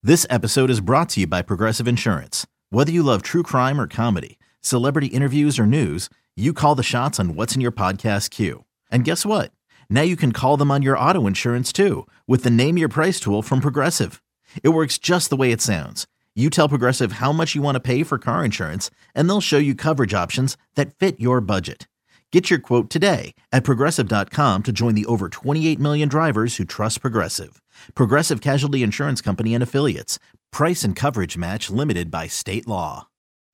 This episode is brought to you by Progressive Insurance. Whether you love true crime or comedy, celebrity interviews or news, you call the shots on what's in your podcast queue. And guess what? Now you can call them on your auto insurance too with the Name Your Price tool from Progressive. It works just the way it sounds. You tell Progressive how much you want to pay for car insurance, and they'll show you coverage options that fit your budget. Get your quote today at Progressive.com to join the over 28 million drivers who trust Progressive. Progressive Casualty Insurance Company and Affiliates. Price and coverage match limited by state law.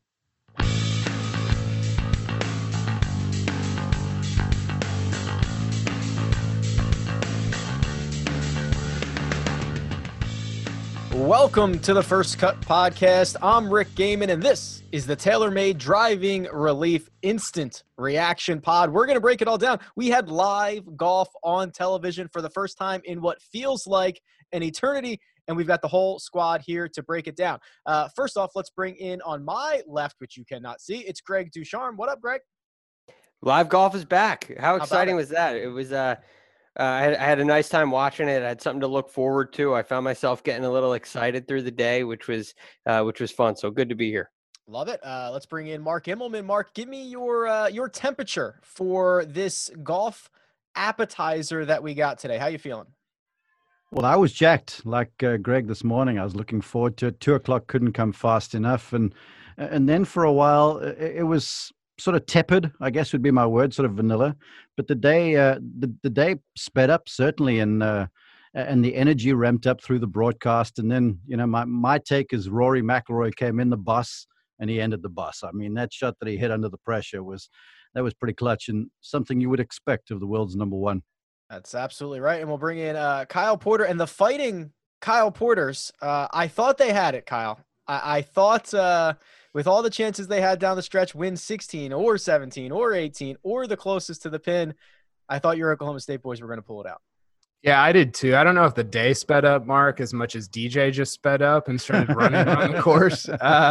Welcome to the First Cut Podcast. I'm Rick Gaiman, and this is the TaylorMade Driving Relief Instant Reaction Pod. We're going to break it all down. We had live golf on television for the first time in what feels like an eternity, and we've got the whole squad here to break it down. First off, let's bring in on my left, which you cannot see, it's Greg Ducharme. What up, Greg? Live golf is back. How exciting was that? It was I had a nice time watching it. I had something to look forward to. I found myself getting a little excited through the day, which was fun. So good to be here. Love it. Let's bring in Mark Immelman. Mark, give me your temperature for this golf appetizer that we got today. How you feeling? Well, I was jacked like Greg this morning. I was looking forward to it. 2:00 couldn't come fast enough. And then for a while, it was sort of tepid, I guess would be my word, sort of vanilla. But the day the day sped up, certainly, and the energy ramped up through the broadcast. And then, my take is Rory McIlroy came in the bus and he ended the bus. I mean, that shot that he hit under the pressure was pretty clutch and something you would expect of the world's number one. That's absolutely right. And we'll bring in Kyle Porter and the Fighting Kyle Porters. I thought they had it, Kyle. I thought with all the chances they had down the stretch, win 16 or 17 or 18 or the closest to the pin, I thought your Oklahoma State boys were going to pull it out. Yeah, I did too. I don't know if the day sped up, Mark, as much as DJ just sped up and started running around the course.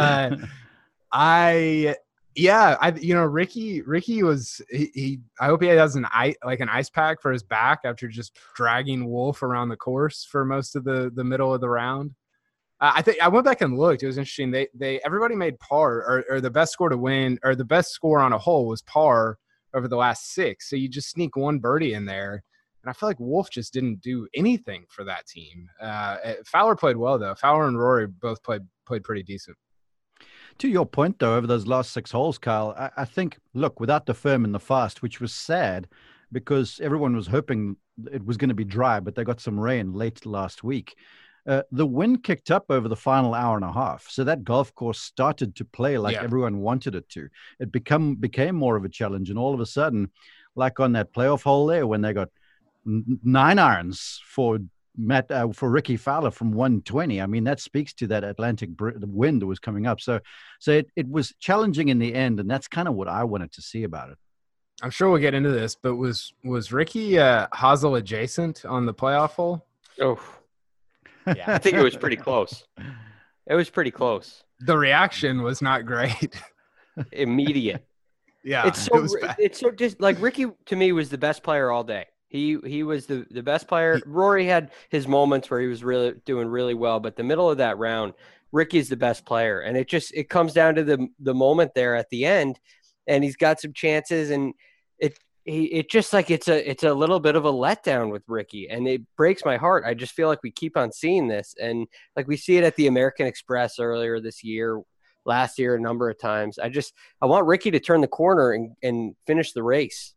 Ricky was he. I hope he has an ice pack for his back after just dragging Wolf around the course for most of the middle of the round. I think I went back and looked. It was interesting. Everybody made par or the best score to win or the best score on a hole was par over the last 6. So you just sneak one birdie in there. And I feel like Wolf just didn't do anything for that team. Fowler played well though. Fowler and Rory both played pretty decent. To your point, though, over those last 6 holes, Kyle, I think, look, without the firm in the fast, which was sad because everyone was hoping it was going to be dry, but they got some rain late last week. The wind kicked up over the final hour and a half. So that golf course started to play like everyone wanted it to. It became more of a challenge. And all of a sudden, like on that playoff hole there, when they got 9 irons for Ricky Fowler from 120. I mean, that speaks to that Atlantic wind that was coming up. So it was challenging in the end, and that's kind of what I wanted to see about it. I'm sure we'll get into this, but was Ricky Hazel adjacent on the playoff hole? Oh, yeah, I think it was pretty close. It was pretty close. The reaction was not great. Immediate. Yeah, it's so just like Ricky to me was the best player all day. He was the best player. Rory had his moments where he was really doing really well, but the middle of that round, Ricky's the best player. And it comes down to the moment there at the end, and he's got some chances, and it just like it's a little bit of a letdown with Ricky, and it breaks my heart. I just feel like we keep on seeing this, and like we see it at the American Express earlier this year, last year, a number of times. I want Ricky to turn the corner and finish the race.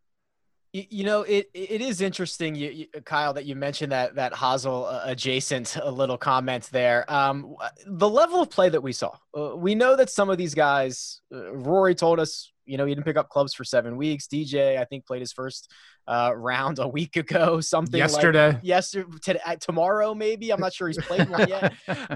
It is interesting, Kyle, that you mentioned that Hazel adjacent little comment there. The level of play that we saw, we know that some of these guys, Rory told us, he didn't pick up clubs for 7 weeks. DJ, I think, played his first round a week ago, something yesterday. Tomorrow, maybe. I'm not sure he's played one yet.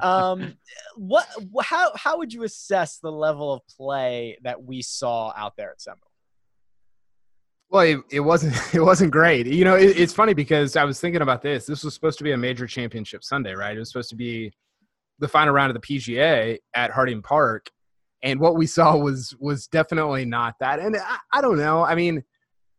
How would you assess the level of play that we saw out there at Seminole? Well, it wasn't great. It's funny because I was thinking about this. This was supposed to be a major championship Sunday, right? It was supposed to be the final round of the PGA at Harding Park. And what we saw was definitely not that. And I don't know. I mean,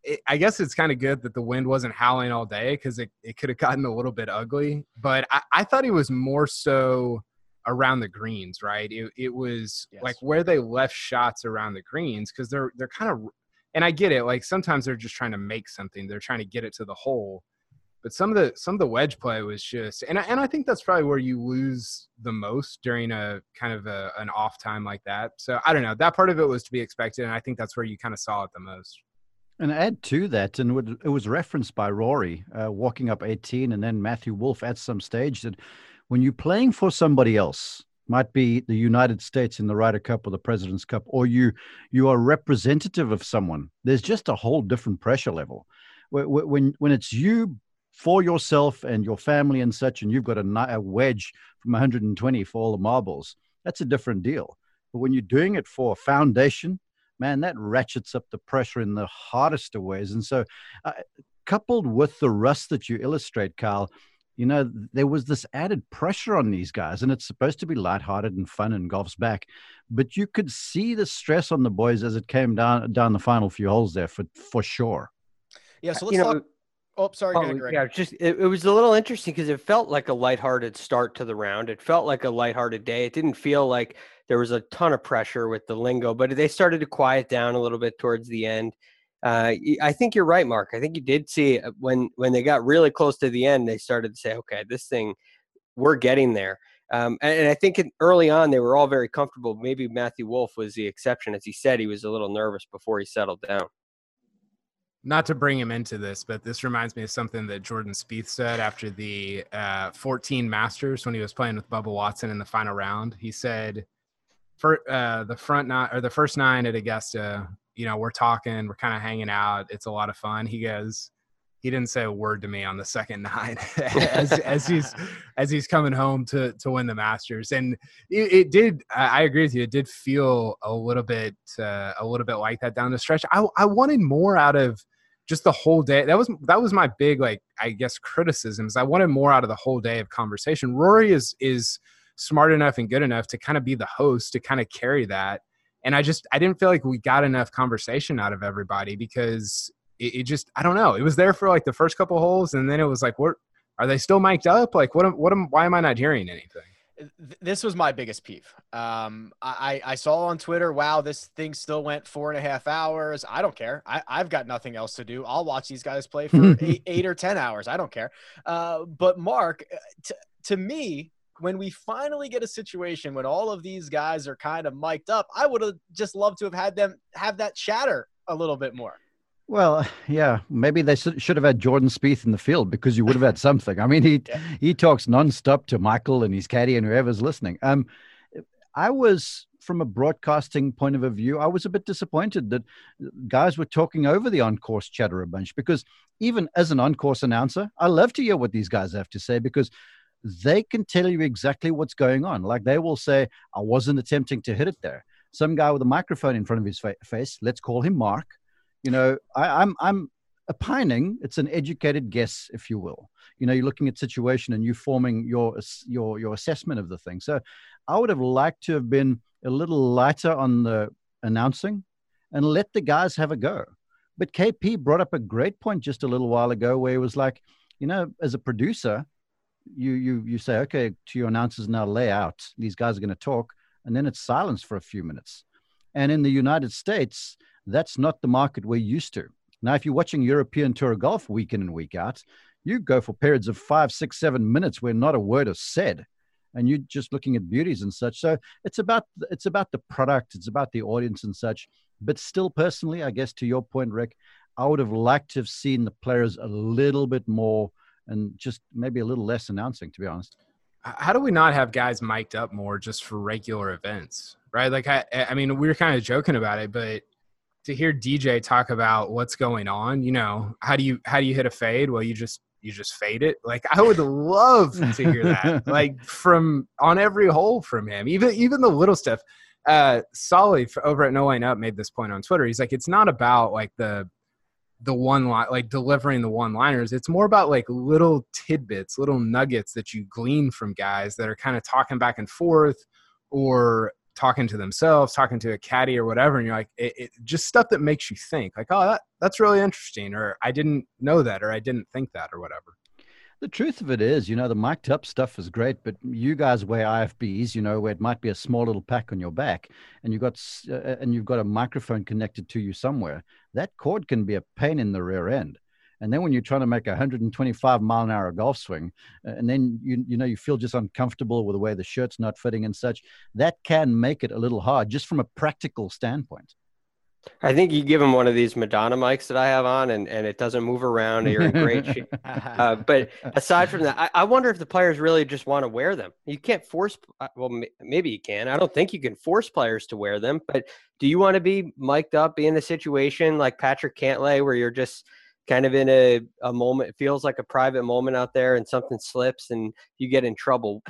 I guess it's kind of good that the wind wasn't howling all day because it could have gotten a little bit ugly. But I thought he was more so around the greens, right? It was like where they left shots around the greens because they're kind of – and I get it. Like sometimes they're just trying to make something. They're trying to get it to the hole. But some of the wedge play was just – and I think that's probably where you lose the most during a kind of an off time like that. So I don't know. That part of it was to be expected, and I think that's where you kind of saw it the most. And add to that, and it was referenced by Rory walking up 18 and then Matthew Wolff at some stage, that when you're playing for somebody else, might be the United States in the Ryder Cup or the President's Cup, or you are representative of someone, there's just a whole different pressure level. When it's you for yourself and your family and such, and you've got a wedge from 120 for all the marbles, that's a different deal. But when you're doing it for a foundation, man, that ratchets up the pressure in the hardest of ways. And so coupled with the rust that you illustrate, Kyle, there was this added pressure on these guys, and it's supposed to be lighthearted and fun and golf's back. But you could see the stress on the boys as it came down the final few holes there for sure. Yeah, so let's talk. Oh, sorry, Greg. Yeah, it was a little interesting because it felt like a lighthearted start to the round. It felt like a lighthearted day. It didn't feel like there was a ton of pressure with the lingo, but they started to quiet down a little bit towards the end. I think you're right, Mark. I think you did see when they got really close to the end, they started to say, okay, this thing, we're getting there. And I think early on, they were all very comfortable. Maybe Matthew Wolff was the exception. As he said, he was a little nervous before he settled down. Not to bring him into this, but this reminds me of something that Jordan Spieth said after the 14 Masters when he was playing with Bubba Watson in the final round. He said, for the first 9 at Augusta, we're talking, we're kind of hanging out. It's a lot of fun. He goes, he didn't say a word to me on the second 9 as he's coming home to win the Masters. And it did, I agree with you. It did feel a little bit like that down the stretch. I wanted more out of just the whole day. That was my big, I guess, criticisms. I wanted more out of the whole day of conversation. Rory is smart enough and good enough to kind of be the host, to kind of carry that. And I didn't feel like we got enough conversation out of everybody because it just, I don't know. It was there for the first couple holes. And then it was like, what, are they still mic'd up? Why am I not hearing anything? This was my biggest peeve. I saw on Twitter, wow, this thing still went 4.5 hours. I don't care. I've got nothing else to do. I'll watch these guys play for 8 or 10 hours. I don't care. But Mark, to me, when we finally get a situation when all of these guys are kind of mic'd up, I would have just loved to have had them have that chatter a little bit more. Well, yeah, maybe they should have had Jordan Spieth in the field because you would have had something. I mean, he talks nonstop to Michael and his caddy and whoever's listening. I was, from a broadcasting point of view, I was a bit disappointed that guys were talking over the on-course chatter a bunch, because even as an on-course announcer, I love to hear what these guys have to say because they can tell you exactly what's going on. Like they will say, I wasn't attempting to hit it there. Some guy with a microphone in front of his face, let's call him Mark. I'm opining. It's an educated guess, if you will. You're looking at situation and you forming your assessment of the thing. So I would have liked to have been a little lighter on the announcing and let the guys have a go. But KP brought up a great point just a little while ago where he was like, as a producer, you say, okay, to your announcers now lay out, these guys are going to talk, and then it's silence for a few minutes. And in the United States, that's not the market we're used to. Now, if you're watching European Tour Golf week in and week out, you go for periods of 5, 6, 7 minutes where not a word is said, and you're just looking at beauties and such. So it's about the product, it's about the audience and such. But still, personally, I guess to your point, Rick, I would have liked to have seen the players a little bit more and just maybe a little less announcing, to be honest. How do we not have guys mic'd up more just for regular events, right? I mean, we were kind of joking about it, but to hear DJ talk about what's going on, how do you hit a fade? Well, you just fade it. I would love to hear that, from on every hole from him, even the little stuff. Solly over at No Line Up made this point on Twitter. He's like, it's not about the one line, delivering the one-liners. It's more about little tidbits, little nuggets that you glean from guys that are kind of talking back and forth or talking to themselves, talking to a caddy or whatever, and you're like, it just stuff that makes you think, like, oh, that's really interesting, or I didn't know that, or I didn't think that, or whatever. The truth of it is, the mic'd up stuff is great, but you guys wear IFBs, where it might be a small little pack on your back, and you've got a microphone connected to you somewhere. That cord can be a pain in the rear end. And then when you're trying to make a 125-mile-an-hour golf swing, and then you feel just uncomfortable with the way the shirt's not fitting and such, that can make it a little hard, just from a practical standpoint. I think you give him one of these Madonna mics that I have on, and it doesn't move around, and you're in great shape. But aside from that, I wonder if the players really just want to wear them. You can't force – well, maybe you can. I don't think you can force players to wear them. But do you want to be mic'd up, be in a situation like Patrick Cantlay where you're just kind of in a moment – it feels like a private moment out there, and something slips and you get in trouble?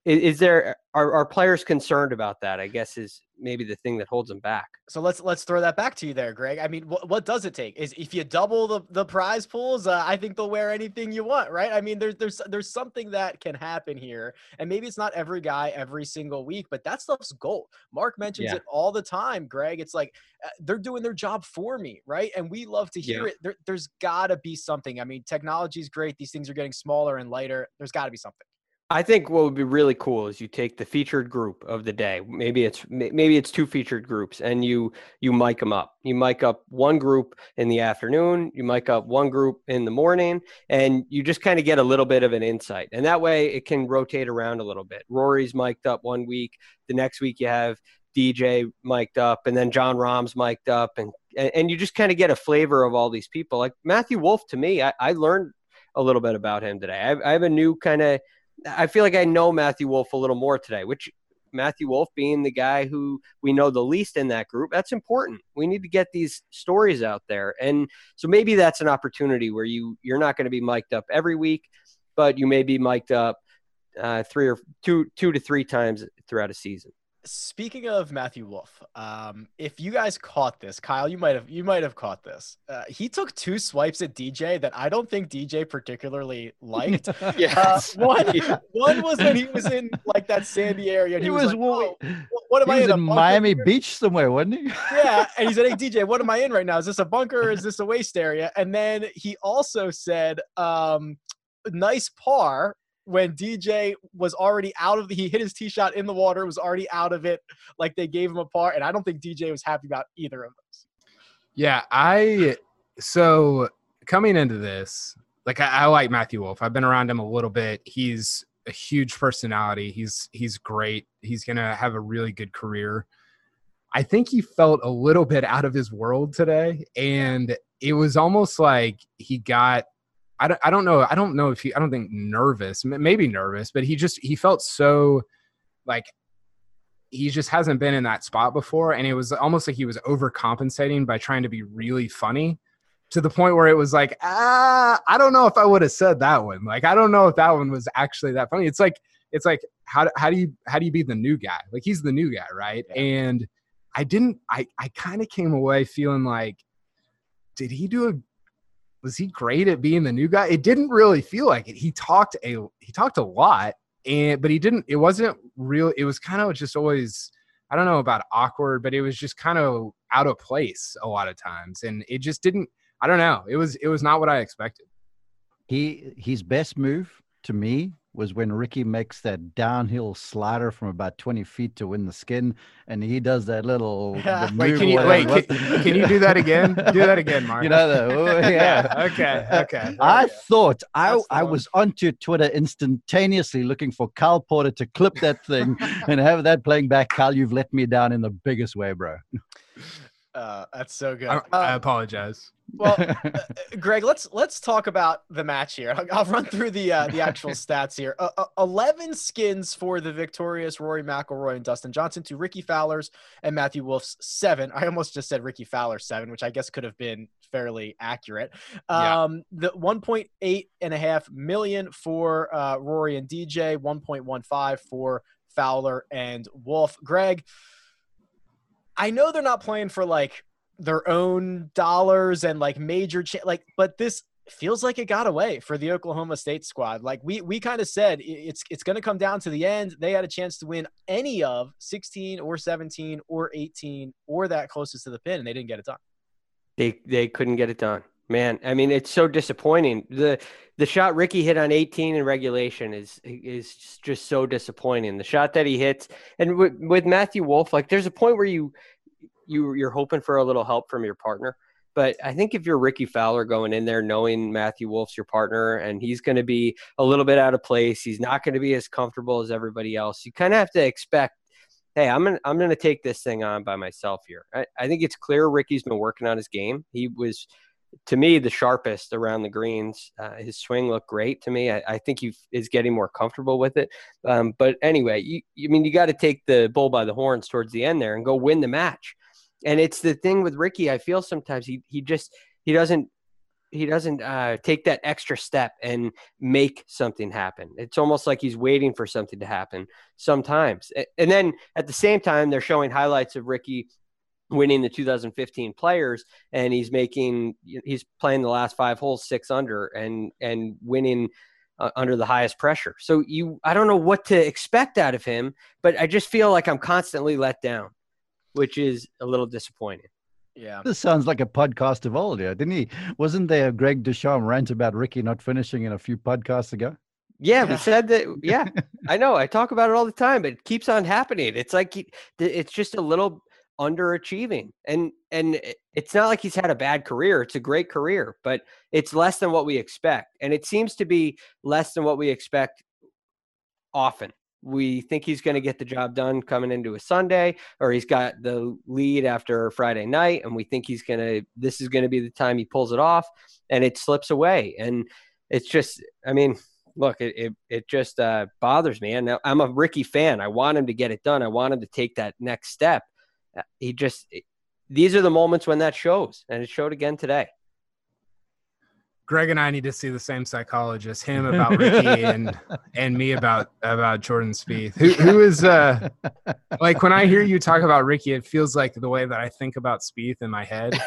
Are players concerned about that, I guess, is maybe the thing that holds them back. So let's throw that back to you there, Greg. I mean, what does it take? Is if you double the prize pools, I think they'll wear anything you want, right? I mean, there's something that can happen here, and maybe it's not every guy every single week, but that stuff's gold. Mark mentions it all the time, Greg. It's like they're doing their job for me, right? And we love to hear it. There's got to be something. I mean, technology is great. These things are getting smaller and lighter. There's got to be something. I think what would be really cool is you take the featured group of the day. Maybe it's two featured groups, and you mic them up. You mic up one group in the afternoon, you mic up one group in the morning, and you just kind of get a little bit of an insight. And that way it can rotate around a little bit. Rory's mic'd up one week. The next week you have DJ mic'd up, and then John Rahm's mic'd up, and you just kind of get a flavor of all these people. Like Matthew Wolff, to me, I learned a little bit about him today. I have a new kind of – I feel like I know Matthew Wolff a little more today, which Matthew Wolff being the guy who we know the least in that group, that's important. We need to get these stories out there. And so maybe that's an opportunity where you're not going to be mic'd up every week, but you may be mic'd up two to three times throughout a season. Speaking of Matthew Wolff, if you guys caught this, Kyle, you might have caught this. He took two swipes at DJ that I don't think DJ particularly liked. One was when he was in like that Sandy area. And he was like, what am I in? Miami Beach somewhere, wasn't he? Yeah, and he said, "Hey DJ, what am I in right now? Is this a bunker or is this a waste area?" And then he also said, "Nice par." When DJ was already he hit his tee shot in the water, was already out of it, like they gave him a par, and I don't think DJ was happy about either of those. Yeah, so coming into this, like I like Matthew Wolff. I've been around him a little bit. He's a huge personality. He's great. He's gonna have a really good career. I think he felt a little bit out of his world today, and it was almost like he got. I don't know. I don't think nervous, maybe nervous, but he felt so like he just hasn't been in that spot before. And it was almost like he was overcompensating by trying to be really funny to the point where it was like, I don't know if I would have said that one. Like, I don't know if that one was actually that funny. It's like, how do you be the new guy? Like, he's the new guy. Right. Yeah. And I kind of came away feeling like, was he great at being the new guy? It didn't really feel like it. He talked a lot, but it wasn't real. It was kind of just always, I don't know about awkward, but it was just kind of out of place a lot of times. And it just didn't, I don't know. It was not what I expected. His best move to me was when Ricky makes that downhill slider from about 20 feet to win the skin, and he does that little can you do that again? Do that again, Mark. Okay. I thought I was onto Twitter instantaneously looking for Kyle Porter to clip that thing and have that playing back. Kyle, you've let me down in the biggest way, bro. That's so good. I apologize. Well, Greg, let's talk about the match here. I'll run through the actual stats here. 11 skins for the victorious Rory McIlroy and Dustin Johnson to Ricky Fowler's and Matthew Wolff's 7. I almost just said Ricky Fowler 7, which I guess could have been fairly accurate. The 1.8 million for Rory and DJ, 1.15 for Fowler and Wolff. Greg, I know they're not playing for like their own dollars and like major but this feels like it got away for the Oklahoma State squad. Like we kind of said, it's going to come down to the end. They had a chance to win any of 16 or 17 or 18 or that closest to the pin, and they didn't get it done. They couldn't get it done, man. I mean, it's so disappointing. The shot Ricky hit on 18 in regulation is just so disappointing. The shot that he hits, and with Matthew Wolff, like there's a point where you're hoping for a little help from your partner. But I think if you're Ricky Fowler going in there knowing Matthew Wolff's your partner and he's going to be a little bit out of place, he's not going to be as comfortable as everybody else, you kind of have to expect, hey, I'm going to take this thing on by myself here. I think it's clear Ricky's been working on his game. He was, to me, the sharpest around the greens. His swing looked great to me. I think he is getting more comfortable with it. But anyway, you got to take the bull by the horns towards the end there and go win the match. And it's the thing with Ricky. I feel sometimes he doesn't take that extra step and make something happen. It's almost like he's waiting for something to happen sometimes. And then at the same time, they're showing highlights of Ricky winning the 2015 Players, and he's playing the last 5 holes 6 under and winning under the highest pressure. So I don't know what to expect out of him, but I just feel like I'm constantly let down, which is a little disappointing. Yeah. This sounds like a podcast of old, yeah, didn't he? Wasn't there a Greg Ducharme rant about Ricky not finishing in a few podcasts ago? Yeah, we said that. Yeah, I know. I talk about it all the time, but it keeps on happening. It's like it's just a little underachieving. And it's not like he's had a bad career. It's a great career, but it's less than what we expect. And it seems to be less than what we expect often. We think he's going to get the job done coming into a Sunday, or he's got the lead after Friday night, and we think this is going to be the time he pulls it off, and it slips away. And it's just, I mean, look, it just bothers me. And now I'm a Ricky fan. I want him to get it done. I want him to take that next step. These are the moments when that shows, and it showed again today. Greg and I need to see the same psychologist, him about Ricky and me about Jordan Spieth. Who is like, when I hear you talk about Ricky, it feels like the way that I think about Spieth in my head.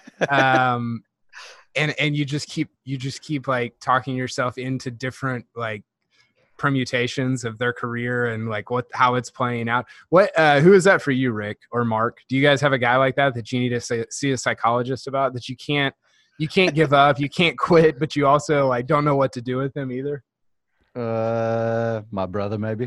And you just keep like talking yourself into different like permutations of their career and like how it's playing out. Who is that for you, Rick or Mark? Do you guys have a guy like that you need to see a psychologist about, that you can't give up, you can't quit, but you also like don't know what to do with him either? My brother, maybe.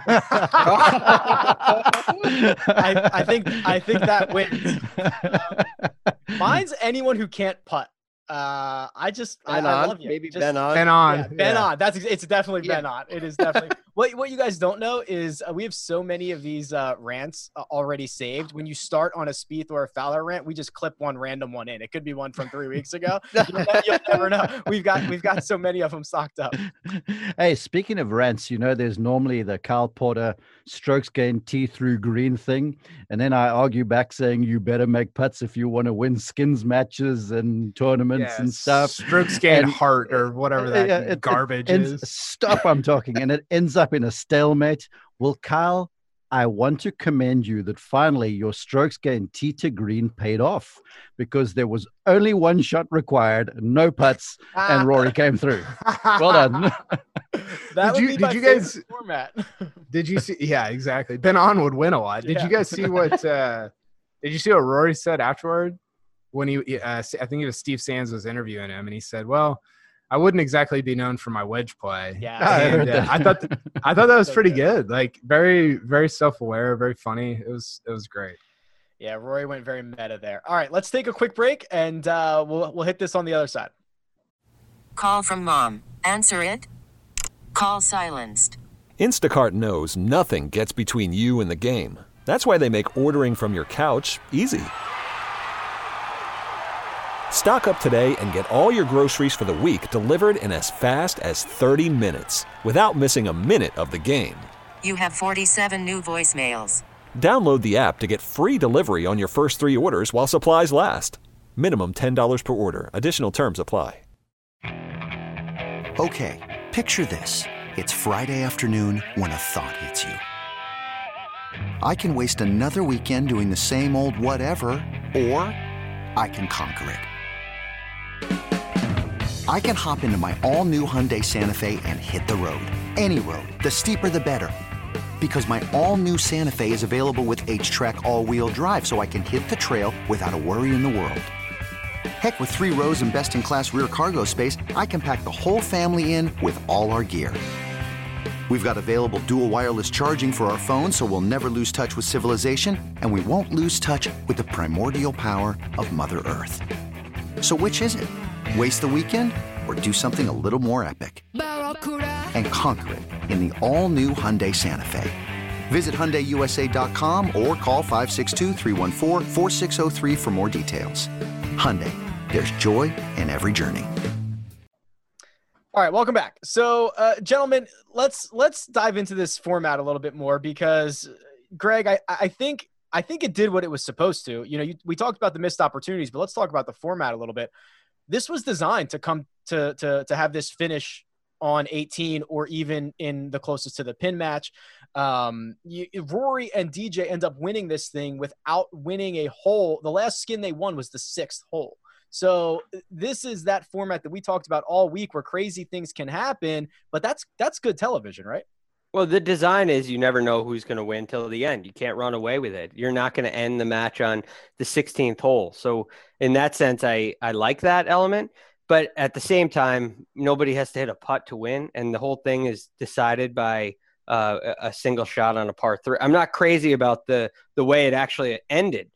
I think that wins. Mine's anyone who can't putt. I love you. Maybe just, Ben On. Ben On. Yeah, Ben On. It's definitely Ben On. It is definitely. What you guys don't know is we have so many of these rants already saved. When you start on a Spieth or a Fowler rant, we just clip one random one in. It could be one from 3 weeks ago. You'll never know. We've got so many of them stocked up. Hey, speaking of rants, there's normally the Kyle Porter strokes gain tee through green thing, and then I argue back saying you better make putts if you want to win skins matches and tournaments and stuff. Strokes gain heart or whatever that garbage is. Stop, I'm talking, and it ends up in a stalemate. Well, Kyle, I want to commend you that finally your strokes gain tee to green paid off, because there was only one shot required, no putts, and Rory came through. Well done. Did you guys format? Did you see? Yeah, exactly. Ben On would win a lot. Did you guys see what? Did you see what Rory said afterward? When I think it was Steve Sands was interviewing him, and he said, "Well, I wouldn't exactly be known for my wedge play." Yeah, and, I thought that was pretty good. Like very, very self-aware, very funny. It was great. Yeah, Rory went very meta there. All right, let's take a quick break, and we'll hit this on the other side. Call from mom. Answer it. Call silenced. Instacart knows nothing gets between you and the game. That's why they make ordering from your couch easy. Stock up today and get all your groceries for the week delivered in as fast as 30 minutes without missing a minute of the game. You have 47 new voicemails. Download the app to get free delivery on your first 3 orders while supplies last. Minimum $10 per order. Additional terms apply. Okay, picture this. It's Friday afternoon when a thought hits you. I can waste another weekend doing the same old whatever, or I can conquer it. I can hop into my all-new Hyundai Santa Fe and hit the road. Any road. The steeper, the better. Because my all-new Santa Fe is available with H-Track all-wheel drive, so I can hit the trail without a worry in the world. Heck, with 3 rows and best-in-class rear cargo space, I can pack the whole family in with all our gear. We've got available dual wireless charging for our phones, so we'll never lose touch with civilization, and we won't lose touch with the primordial power of Mother Earth. So which is it? Waste the weekend or do something a little more epic? And conquer it in the all-new Hyundai Santa Fe. Visit HyundaiUSA.com or call 562-314-4603 for more details. Hyundai, there's joy in every journey. All right, welcome back. So, gentlemen, let's dive into this format a little bit more because, Greg, I think it did what it was supposed to. You know, we talked about the missed opportunities, but let's talk about the format a little bit. This was designed to come to have this finish on 18 or even in the closest to the pin match. Rory and DJ end up winning this thing without winning a hole. The last skin they won was the 6th hole. So this is that format that we talked about all week where crazy things can happen, but that's good television, right? Well, the design is you never know who's going to win till the end. You can't run away with it. You're not going to end the match on the 16th hole. So in that sense, I like that element. But at the same time, nobody has to hit a putt to win. And the whole thing is decided by a single shot on a par 3. I'm not crazy about the way it actually ended.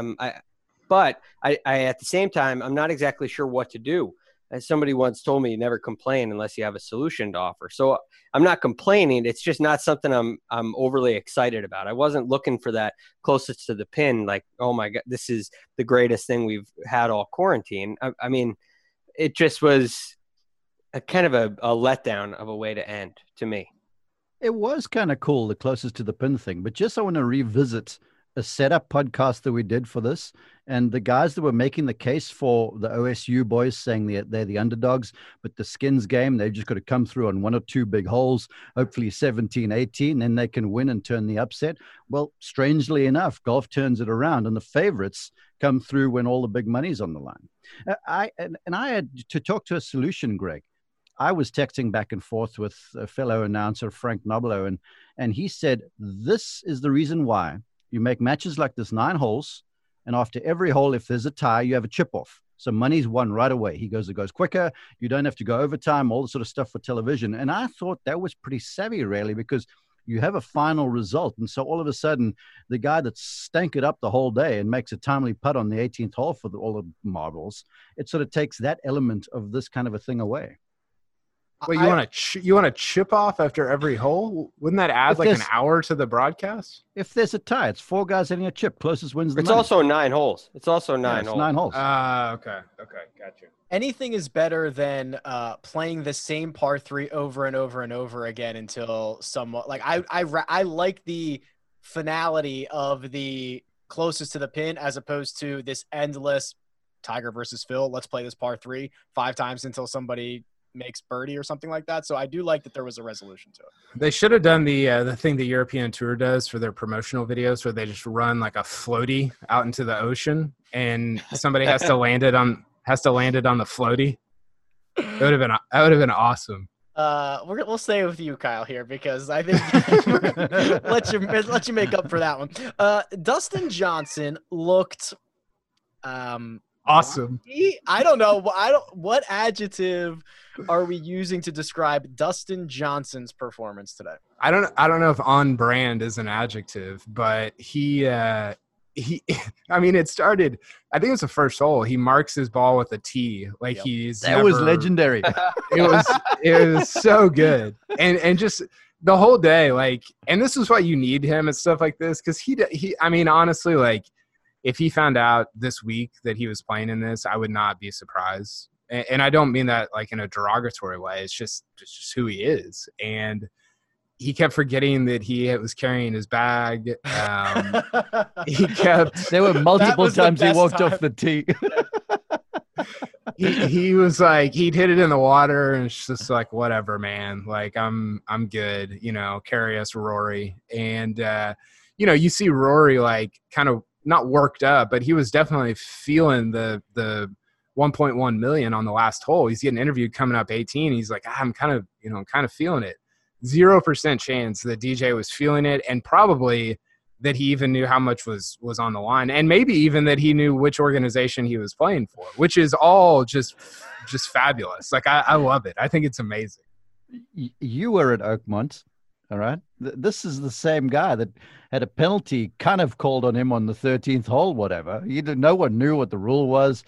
But I at the same time, I'm not exactly sure what to do. As somebody once told me, you never complain unless you have a solution to offer. So I'm not complaining. It's just not something I'm overly excited about. I wasn't looking for that closest to the pin. Like, oh my God, this is the greatest thing we've had all quarantine. I mean, it just was a kind of a letdown of a way to end to me. It was kind of cool, the closest to the pin thing, but just I want to revisit a setup podcast that we did for this, and the guys that were making the case for the OSU boys saying they're the underdogs, but the skins game, they've just got to come through on 1 or 2 big holes, hopefully 17, 18, then they can win and turn the upset. Well, strangely enough, golf turns it around and the favorites come through when all the big money's on the line. I had to talk to a solution, Greg. I was texting back and forth with a fellow announcer, Frank Noblo, and he said, this is the reason why you make matches like this 9 holes, and after every hole, if there's a tie, you have a chip off. So money's won right away. It goes quicker. You don't have to go overtime, all the sort of stuff for television. And I thought that was pretty savvy, really, because you have a final result. And so all of a sudden, the guy that stank it up the whole day and makes a timely putt on the 18th hole for all the marbles, it sort of takes that element of this kind of a thing away. Wait, you want to chip off after every hole? Wouldn't that add like an hour to the broadcast? If there's a tie, it's 4 guys hitting a chip. Closest wins the It's money. also 9 holes. It's also 9 it's holes. 9 holes. Okay, got you. Anything is better than playing the same par 3 over and over and over again until somewhat like I like the finality of the closest to the pin as opposed to this endless Tiger versus Phil. Let's play this par 3 5 times until somebody makes birdie or something like that. So I do like that there was a resolution to it. They should have done the thing the European Tour does for their promotional videos where they just run like a floaty out into the ocean and somebody has to land it on the floaty. That would have been awesome. We'll stay with you, Kyle, here because I think let you make up for that one. Dustin Johnson looked awesome. I don't know. What adjective are we using to describe Dustin Johnson's performance today? I don't know if on brand is an adjective, but he I mean, it started, I think it was the first hole. He marks his ball with a tee. Like that was legendary. It was so good. And just the whole day, like, and this is why you need him and stuff like this. Cause he, I mean, honestly, like if he found out this week that he was playing in this, I would not be surprised. And I don't mean that like in a derogatory way. It's just who he is. And he kept forgetting that he was carrying his bag. He kept. There were multiple times he walked off the tee. he was like, he'd hit it in the water, and it's just like, whatever, man. Like I'm good. You know, carry us, Rory. And you know, you see Rory like kind of not worked up, but he was definitely feeling the 1.1 million on the last hole. He's getting interviewed coming up 18. He's like, I'm kind of feeling it. 0% chance that DJ was feeling it, and probably that he even knew how much was on the line, and maybe even that he knew which organization he was playing for, which is all just fabulous. Like, I love it. I think it's amazing. You were at Oakmont, all right? This is the same guy that had a penalty kind of called on him on the 13th hole, whatever. No one knew what the rule was.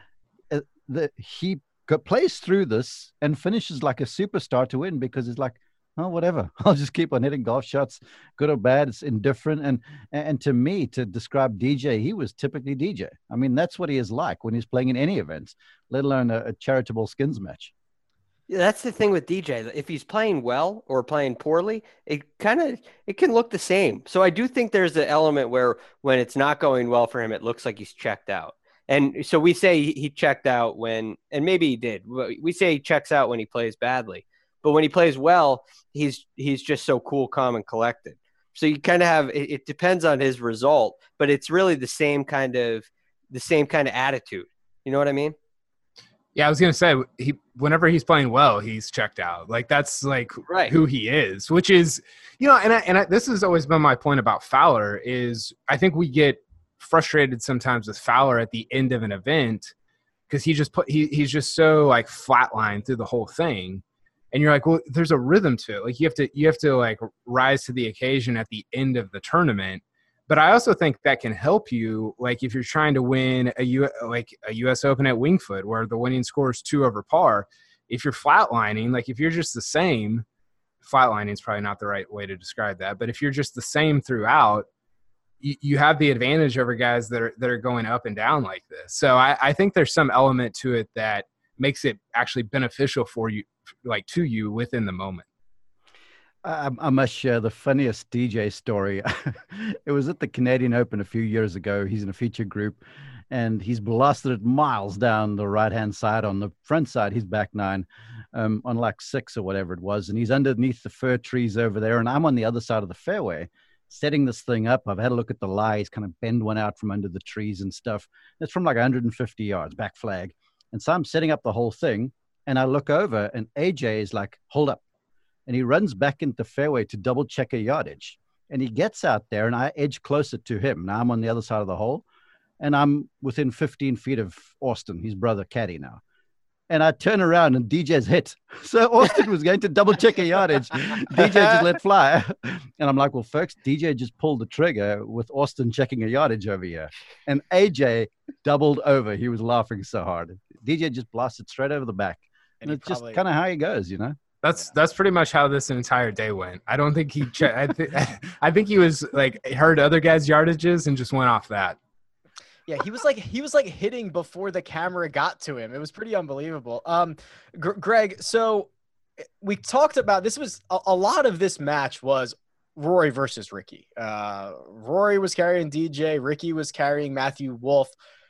He plays through this and finishes like a superstar to win because it's like, oh, whatever. I'll just keep on hitting golf shots, good or bad. It's indifferent. And to me, to describe DJ, he was typically DJ. I mean, that's what he is like when he's playing in any event, let alone a charitable skins match. Yeah, that's the thing with DJ. If he's playing well or playing poorly, it can look the same. So I do think there's an element where when it's not going well for him, it looks like he's checked out. And so we say he checked out when, and maybe he did. We say he checks out when he plays badly. But when he plays well, he's just so cool, calm, and collected. So you kind of have it depends on his result, but it's really the same kind of attitude. You know what I mean? Yeah, I was gonna say whenever he's playing well, he's checked out. Like that's like right. Who he is, which is and this has always been my point about Fowler is I think we get frustrated sometimes with Fowler at the end of an event because he's just so like flatlined through the whole thing. And you're like, well, there's a rhythm to it. Like you have to like rise to the occasion at the end of the tournament. But I also think that can help you, like if you're trying to win a U.S. Open at Winged Foot, where the winning score is 2 over par. If you're flatlining, like if you're just the same, flatlining is probably not the right way to describe that. But if you're just the same throughout, you have the advantage over guys that are going up and down like this. So I think there's some element to it that makes it actually beneficial for you, like to you within the moment. I must share the funniest DJ story. It was at the Canadian Open a few years ago. He's in a feature group, and he's blasted it miles down the right-hand side. On the front side, he's back 9 on like 6 or whatever it was, and he's underneath the fir trees over there, and I'm on the other side of the fairway setting this thing up. I've had a look at the lie. He's kind of bend one out from under the trees and stuff. It's from like 150 yards, back flag. And so I'm setting up the whole thing, and I look over, and AJ is like, hold up. And he runs back into fairway to double check a yardage. And he gets out there, and I edge closer to him. Now I'm on the other side of the hole, and I'm within 15 feet of Austin, his brother caddy now. And I turn around, and DJ's hit. So Austin was going to double check a yardage. DJ just let fly. And I'm like, well, folks, DJ just pulled the trigger with Austin checking a yardage over here. And AJ doubled over. He was laughing so hard. DJ just blasted straight over the back. And it's just kind of how he goes, you know? That's pretty much how this entire day went. I don't think he checked. I think he was like heard other guys' yardages and just went off that. Yeah, he was like hitting before the camera got to him. It was pretty unbelievable. Greg, so we talked about this was a lot of this match was Rory versus Ricky. Rory was carrying DJ, Ricky was carrying Matthew Wolff.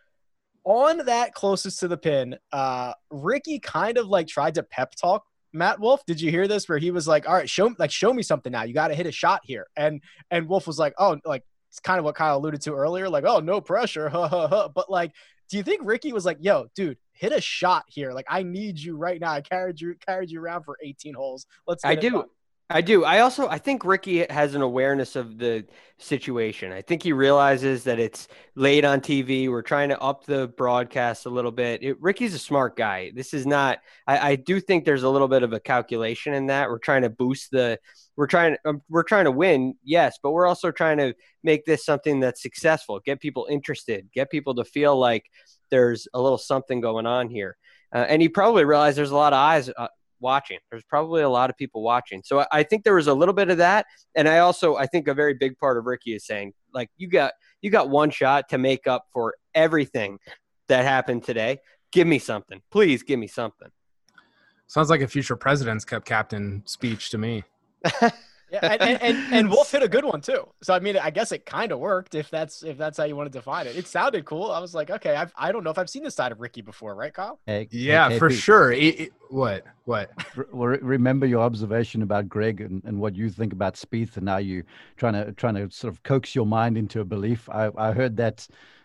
On that closest to the pin, Ricky kind of like tried to pep talk Matt Wolff. Did you hear this? Where he was like, "All right, show me something now. You got to hit a shot here." And Wolff was like, "Oh, like it's kind of what Kyle alluded to earlier, like, oh, no pressure, But like, do you think Ricky was like, "Yo, dude, hit a shot here. Like, I need you right now. I carried you around for 18 holes. Let's." I do. I think Ricky has an awareness of the situation. I think he realizes that it's late on TV. We're trying to up the broadcast a little bit. Ricky's a smart guy. This is not, I do think there's a little bit of a calculation in that. We're trying to boost we're trying to win. Yes. But we're also trying to make this something that's successful, get people interested, get people to feel like there's a little something going on here. And he probably realized there's a lot of eyes watching. There's probably a lot of people watching. So I think there was a little bit of that. And I think a very big part of Ricky is saying, like, you got one shot to make up for everything that happened today. Give me something. Please give me something. Sounds like a future President's Cup captain speech to me. Yeah, and Wolff hit a good one too. So I mean, I guess it kind of worked if that's how you want to define it. It sounded cool. I was like, okay, I don't know if I've seen this side of Ricky before, right, Kyle? Yeah, for sure. What? Remember your observation about Greg and what you think about Spieth, and now you trying to sort of coax your mind into a belief. I heard that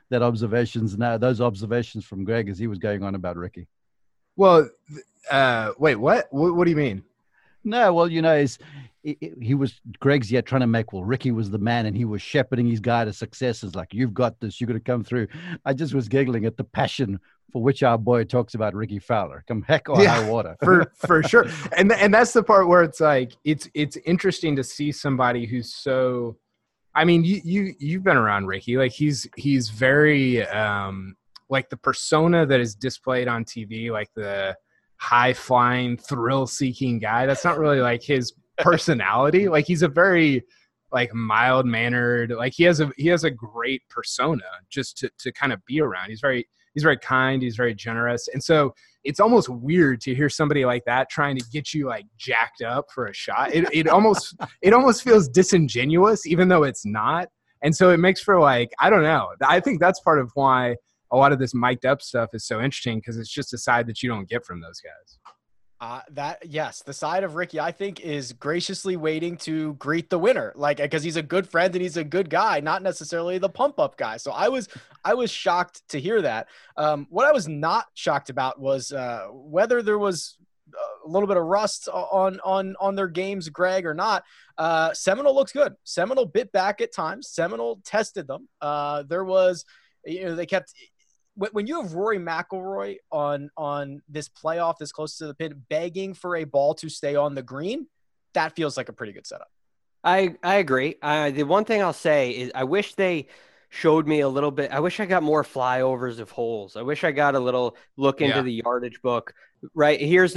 those observations from Greg as he was going on about Ricky. Well, wait, what? What do you mean? No, well, he was Greg's yet trying to make, well, Ricky was the man and he was shepherding his guy to success. It's like, you've got this, you're going to come through. I just was giggling at the passion for which our boy talks about Ricky Fowler. Come heck or high water. for sure. And that's the part where it's like, it's interesting to see somebody who's so, I mean, you've been around Ricky. Like he's very, like the persona that is displayed on TV, like the high flying, thrill seeking guy. That's not really like his personality. Like he's a very like mild mannered, like he has a great persona just to kind of be around. He's very kind. He's very generous. And so it's almost weird to hear somebody like that trying to get you like jacked up for a shot. It almost feels disingenuous, even though it's not. And so it makes for like, I don't know. I think that's part of why a lot of this mic'd up stuff is so interesting, because it's just a side that you don't get from those guys. Yes, the side of Ricky, I think, is graciously waiting to greet the winner, like, because he's a good friend and he's a good guy, not necessarily the pump up guy. So I was shocked to hear that. What I was not shocked about was whether there was a little bit of rust on their games, Greg, or not. Seminole looks good. Seminole bit back at times. Seminole tested them. There was, they kept. When you have Rory McIlroy on this playoff, this close to the pin, begging for a ball to stay on the green, that feels like a pretty good setup. I agree. The one thing I'll say is I wish they showed me a little bit. I wish I got more flyovers of holes. I wish I got a little look into the yardage book. Right, here's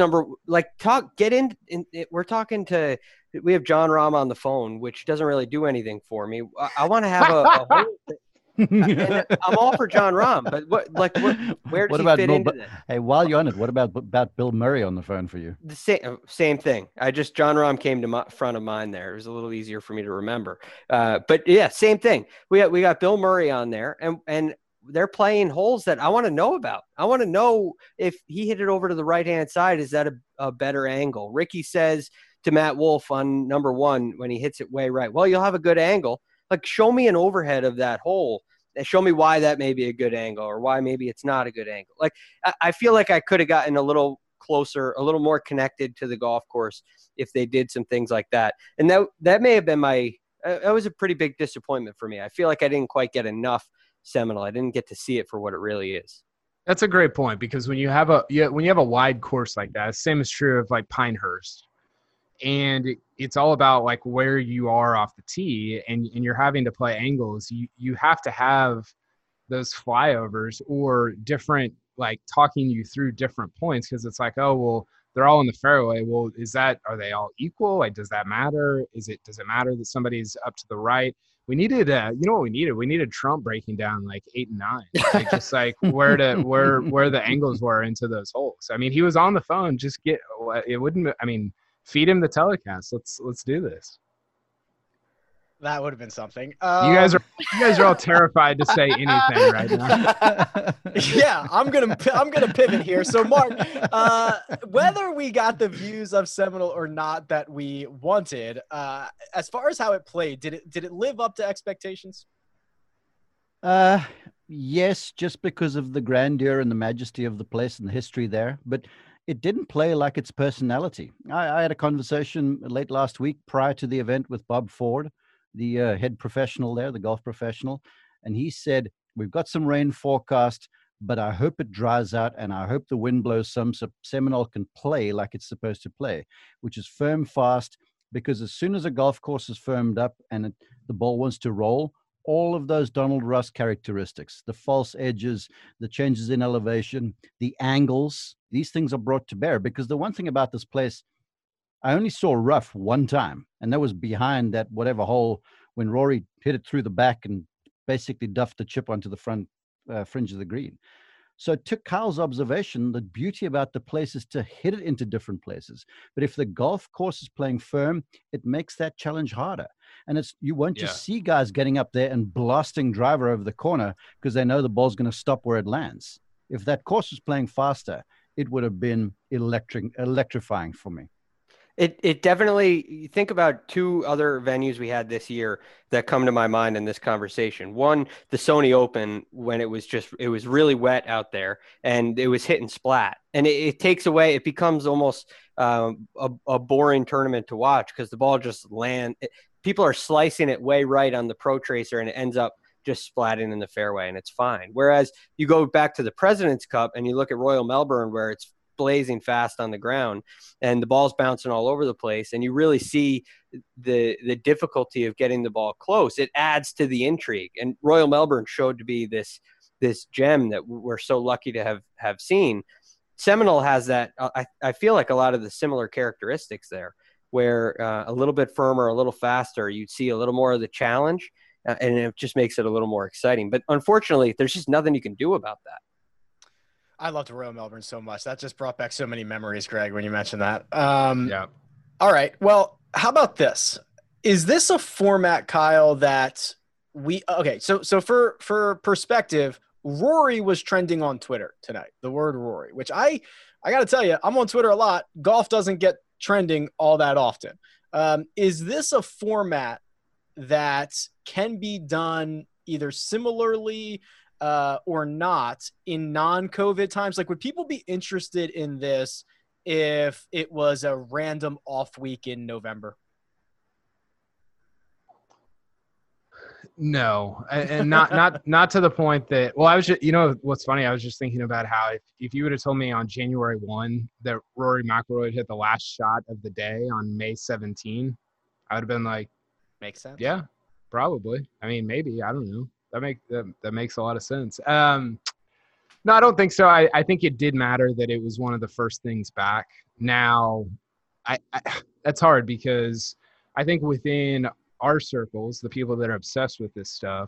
we're talking to, we have John Rahm on the phone, which doesn't really do anything for me. I want to have a whole I'm all for John Rahm, but where does he fit into this? Hey, while you're on it, what about Bill Murray on the phone for you? The same thing. John Rahm came to front of mind there. It was a little easier for me to remember. But yeah, same thing. We got Bill Murray on there, and they're playing holes that I want to know about. I want to know if he hit it over to the right-hand side, is that a better angle? Ricky says to Matt Wolff on number 1 when he hits it way right, well, you'll have a good angle. Like, show me an overhead of that hole and show me why that may be a good angle or why maybe it's not a good angle. Like, I feel like I could have gotten a little closer, a little more connected to the golf course if they did some things like that. And that may have been that was a pretty big disappointment for me. I feel like I didn't quite get enough Seminole. I didn't get to see it for what it really is. That's a great point, because when you have a wide course like that, the same is true of like Pinehurst. And it's all about like where you are off the tee, and you're having to play angles. You have to have those flyovers or different, like talking you through different points, because it's like, oh, well, they're all in the fairway. Well, are they all equal? Like, does that matter? Does it matter that somebody's up to the right? We needed, what we needed? We needed Trump breaking down like 8 and 9, like just like where the angles were into those holes. I mean, he was on the phone. Feed him the telecast. Let's do this. That would have been something. You guys are all terrified to say anything right now. Yeah, I'm gonna pivot here. So, Mark, whether we got the views of Seminole or not that we wanted, as far as how it played, did it live up to expectations? Yes, just because of the grandeur and the majesty of the place and the history there, but it didn't play like its personality. I had a conversation late last week prior to the event with Bob Ford, the head professional there, the golf professional. And he said, we've got some rain forecast, but I hope it dries out and I hope the wind blows some so Seminole can play like it's supposed to play, which is firm, fast, because as soon as a golf course is firmed up and the ball wants to roll, all of those Donald Ross characteristics, the false edges, the changes in elevation, the angles, these things are brought to bear. Because the one thing about this place, I only saw rough one time, and that was behind that whatever hole when Rory hit it through the back and basically duffed the chip onto the front fringe of the green. So to Kyle's observation, the beauty about the place is to hit it into different places. But if the golf course is playing firm, it makes that challenge harder. And you won't just see guys getting up there and blasting driver over the corner because they know the ball's going to stop where it lands. If that course was playing faster, it would have been electrifying for me. It definitely, you think about two other venues we had this year that come to my mind in this conversation. One, the Sony Open, when it was really wet out there and it was hit and splat, and it takes away, it becomes almost a boring tournament to watch because the ball just people are slicing it way right on the Pro Tracer and it ends up just splatting in the fairway and it's fine. Whereas you go back to the President's Cup and you look at Royal Melbourne where it's blazing fast on the ground and the ball's bouncing all over the place, and you really see the difficulty of getting the ball close. It adds to the intrigue, and Royal Melbourne showed to be this gem that we're so lucky to have seen. Seminole has that. I feel like a lot of the similar characteristics there, where a little bit firmer, a little faster, you'd see a little more of the challenge, and it just makes it a little more exciting. But unfortunately, there's just nothing you can do about that. I loved Royal Melbourne so much. That just brought back so many memories, Greg, when you mentioned that. Yeah. All right. Well, how about this? Is this a format, Kyle, that okay. So for perspective, Rory was trending on Twitter tonight, the word Rory, which I got to tell you, I'm on Twitter a lot. Golf doesn't get trending all that often. Is this a format that can be done either similarly or not in non-COVID times? Like, would people be interested in this if it was a random off week in November? No, and not to the point that, well, I was just, what's funny, I was just thinking about how if you would have told me on January 1 that Rory McIlroy hit the last shot of the day on May 17, I would have been like, makes sense. Yeah, probably. I mean, maybe, I don't know. That makes a lot of sense. No, I don't think so. I think it did matter that it was one of the first things back. Now, I that's hard because I think within our circles, the people that are obsessed with this stuff,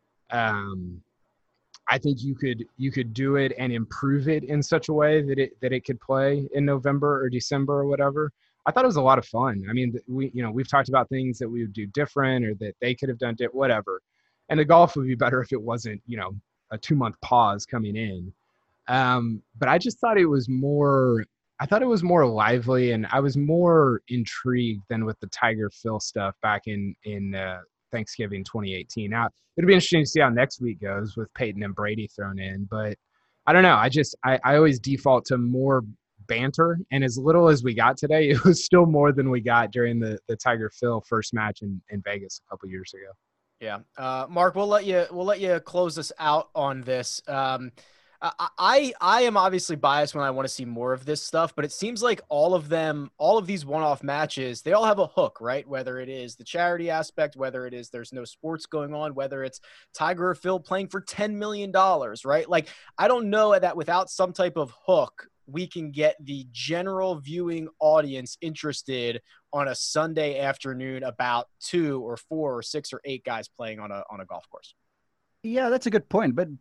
I think you could do it and improve it in such a way that it could play in November or December or whatever. I thought it was a lot of fun. I mean, we've talked about things that we would do different or that they could have done whatever. And the golf would be better if it wasn't, a 2-month pause coming in. But I just thought it was more lively, and I was more intrigued than with the Tiger Phil stuff back in Thanksgiving 2018. Now, it'll be interesting to see how next week goes with Peyton and Brady thrown in, but I don't know. I always default to more banter, and as little as we got today, it was still more than we got during the Tiger Phil first match in Vegas a couple years ago. Yeah. Mark, we'll let you close us out on this. I am obviously biased when I want to see more of this stuff, but it seems like all of these one-off matches, they all have a hook, right? Whether it is the charity aspect, whether it is there's no sports going on, whether it's Tiger or Phil playing for $10 million, right? Like, I don't know that without some type of hook, we can get the general viewing audience interested on a Sunday afternoon about 2 or 4 or 6 or 8 guys playing on a golf course. Yeah, that's a good point. But,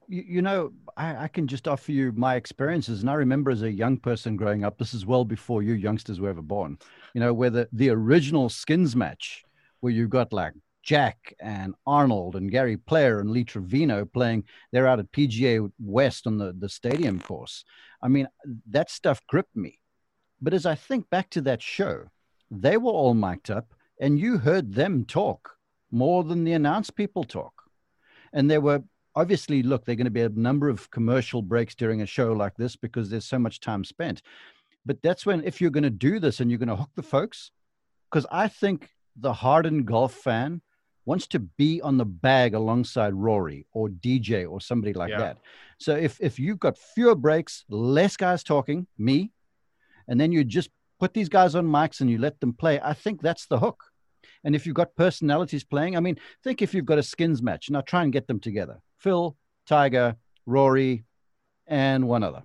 I can just offer you my experiences. And I remember as a young person growing up, this is well before you youngsters were ever born, where the original skins match, where you got like Jack and Arnold and Gary Player and Lee Trevino playing, they're out at PGA West on the stadium course. I mean, that stuff gripped me. But as I think back to that show, they were all mic'd up and you heard them talk more than the announced people talk. And there were obviously, they're going to be a number of commercial breaks during a show like this because there's so much time spent. But that's when, if you're going to do this and you're going to hook the folks, because I think the hardened golf fan wants to be on the bag alongside Rory or DJ or somebody like that. So if you've got fewer breaks, less guys talking, me, and then you just put these guys on mics and you let them play, I think that's the hook. And if you've got personalities playing, I mean, think if you've got a skins match, now try and get them together. Phil, Tiger, Rory, and one other.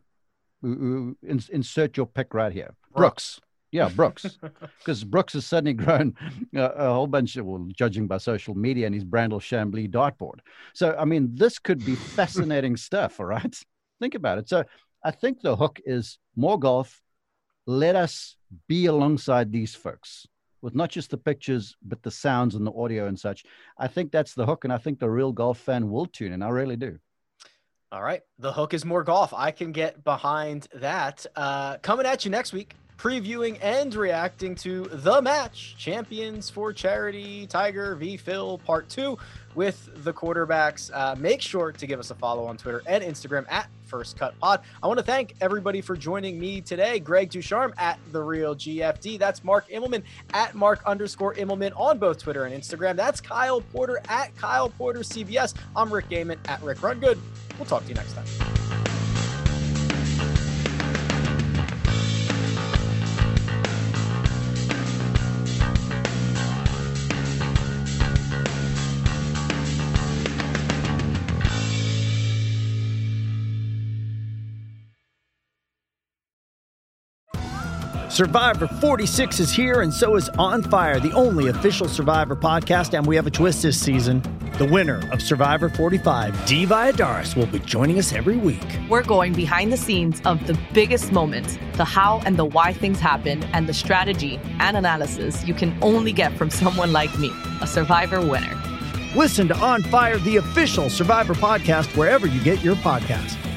Insert your pick right here. Brooks. Yeah, Brooks. Because Brooks has suddenly grown a whole bunch of, well, judging by social media, and his Brandel Chambly dartboard. So, I mean, this could be fascinating stuff, all right? Think about it. So I think the hook is more golf. Let us be alongside these folks with not just the pictures, but the sounds and the audio and such. I think that's the hook, and I think the real golf fan will tune in. I really do. All right. The hook is more golf. I can get behind that. Coming at you next week, previewing and reacting to The Match, Champions for Charity, Tiger v. Phil, Part 2 with the quarterbacks. Make sure to give us a follow on Twitter and Instagram at First Cut Pod. I want to thank everybody for joining me today. Greg Ducharme at The Real GFD. That's Mark Immelman at Mark_Immelman on both Twitter and Instagram. That's Kyle Porter at Kyle Porter CBS. I'm Rick Gehman at Rick Rungood. We'll talk to you next time. Survivor 46 is here, and so is On Fire, the only official Survivor podcast, and we have a twist this season. The winner of Survivor 45, Dee Valladares, will be joining us every week. We're going behind the scenes of the biggest moments, the how and the why things happen, and the strategy and analysis you can only get from someone like me, a Survivor winner. Listen to On Fire, the official Survivor podcast, wherever you get your podcasts.